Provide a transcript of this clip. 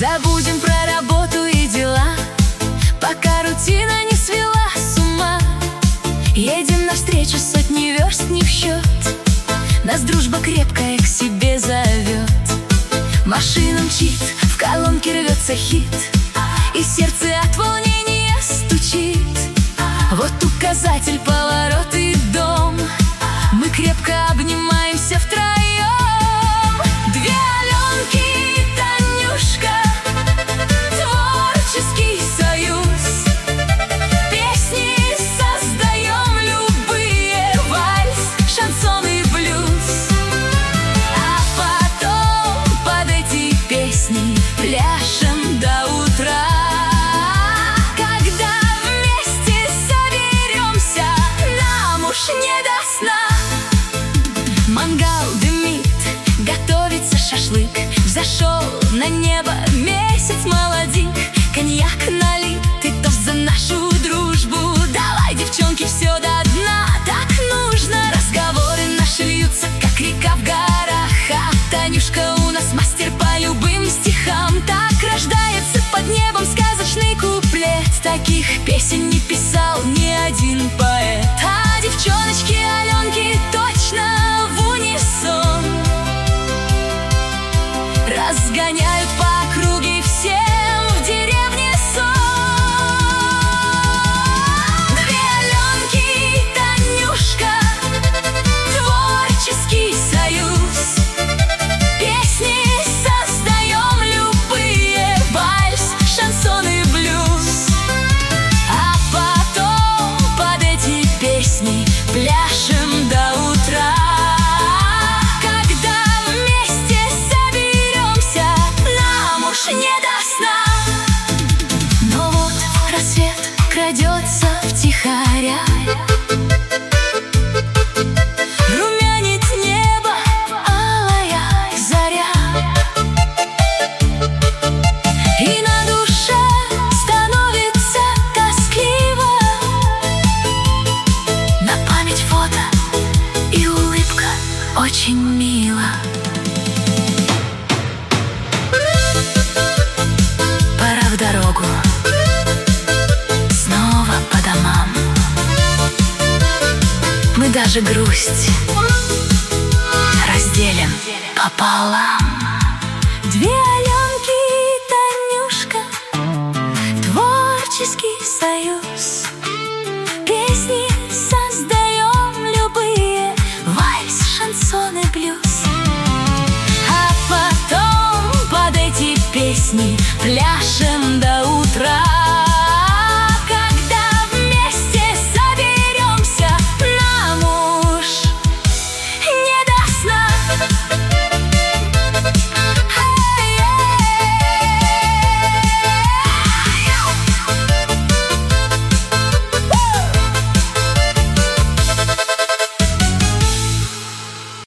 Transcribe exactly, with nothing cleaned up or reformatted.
Забудем про работу и дела, пока рутина не свела с ума. Едем навстречу, сотни верст не в счет, нас дружба крепкая к себе зовет. Машина мчит, в колонке рвется хит, и сердце от волнения стучит. Вот указатель, поворот и дом, мы крепко обнимаемся втроем. Две Аленки и Танюшка, творческий союз. Песни создаем любые, вальс, шансон и блюз. А потом под эти песни пляшем до утра. Когда вместе соберемся, нам уж не до сна. Мангал дымит, готовится шашлык, взошел на небо месяц молодик. Коньяк налит, и тост за нашу дружбу. Давай, девчонки, все до дна, так нужно. Разговоры наши льются, как река в горах, а Танюшка у нас мастер по любым стихам. Так рождается под небом сказочный куплет, таких песен не писал ни один поэт. А девчоночки Аленки точно в унисон разгоняют по округе всем в деревне сон. Две Аленки и Танюшка, творческий союз. Песни создаем любые, вальс, шансон и блюз. А потом под эти песни пляшем до утра. Когда вместе соберемся, нам уж не до сна. Но вот рассвет крадется втихаря, румянит небо алая заря, и на душе становится тоскливо. На память фото и улыбка очень мила. Пора в дорогу, снова по домам. Мы даже грусть разделим пополам. Две Аленки и Танюшка, творческий союз. Песни создаем любые, вальс, шансон и блюз. А потом под эти песни пляшем